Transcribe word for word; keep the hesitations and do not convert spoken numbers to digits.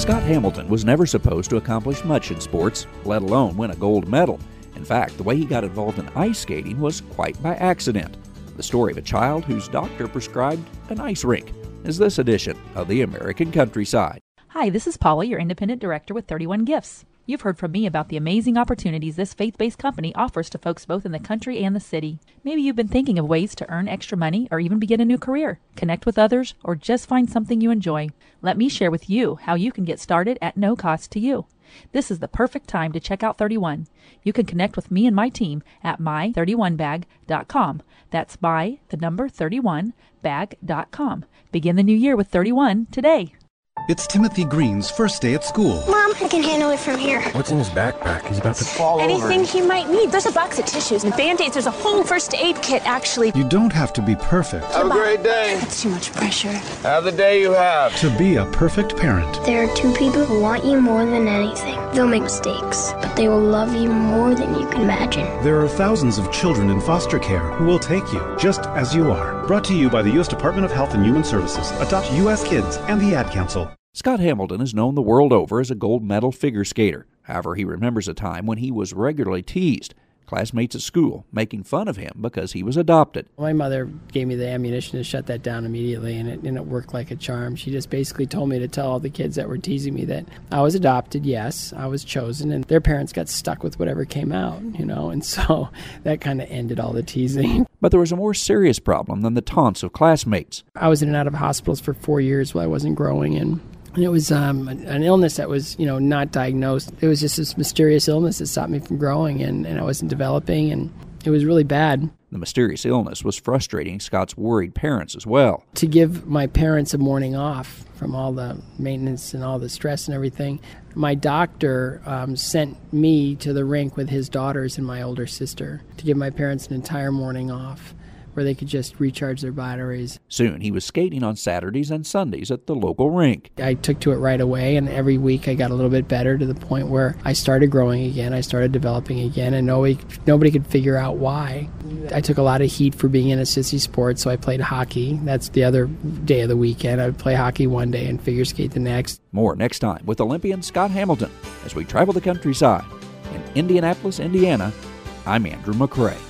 Scott Hamilton was never supposed to accomplish much in sports, let alone win a gold medal. In fact, the way he got involved in ice skating was quite by accident. The story of a child whose doctor prescribed an ice rink is this edition of the American Countryside. Hi, this is Paula, your independent director with thirty-one Gifts. You've heard from me about the amazing opportunities this faith-based company offers to folks both in the country and the city. Maybe you've been thinking of ways to earn extra money or even begin a new career, connect with others, or just find something you enjoy. Let me share with you how you can get started at no cost to you. This is the perfect time to check out thirty-one. You can connect with me and my team at my thirty-one bag dot com. That's my, the number thirty-one, bag dot com. Begin the new year with thirty-one today. It's Timothy Green's first day at school. Mom, I can handle it from here. What's in his backpack? He's about to fall Anything over. Anything he might need. There's a box of tissues and Band-Aids. There's a whole first aid kit, actually. You don't have to be perfect. Have a great day. That's too much pressure. Have the day you have. To be a perfect parent. There are two people who want you more than anything. They'll make mistakes, but they will love you more than you can imagine. There are thousands of children in foster care who will take you just as you are. Brought to you by the U S Department of Health and Human Services, Adopt U S Kids, and the Ad Council. Scott Hamilton is known the world over as a gold medal figure skater. However, he remembers a time when he was regularly teased, classmates at school making fun of him because he was adopted. My mother gave me the ammunition to shut that down immediately, and it, and it worked like a charm. She just basically told me to tell all the kids that were teasing me that I was adopted, yes, I was chosen, and their parents got stuck with whatever came out, you know, and so that kind of ended all the teasing. But there was a more serious problem than the taunts of classmates. I was in and out of hospitals for four years while I wasn't growing, and And it was um, an illness that was, you know, not diagnosed. It was just this mysterious illness that stopped me from growing, and, and I wasn't developing, and it was really bad. The mysterious illness was frustrating Scott's worried parents as well. To give my parents a morning off from all the maintenance and all the stress and everything, my doctor um, sent me to the rink with his daughters and my older sister to give my parents an entire morning off, where they could just recharge their batteries. Soon he was skating on Saturdays and Sundays at the local rink. I took to it right away, and every week I got a little bit better to the point where I started growing again, I started developing again, and nobody, nobody could figure out why. I took a lot of heat for being in a sissy sport, so I played hockey. That's the other day of the weekend. I would play hockey one day and figure skate the next. More next time with Olympian Scott Hamilton as we travel the countryside. In Indianapolis, Indiana, I'm Andrew McCrae.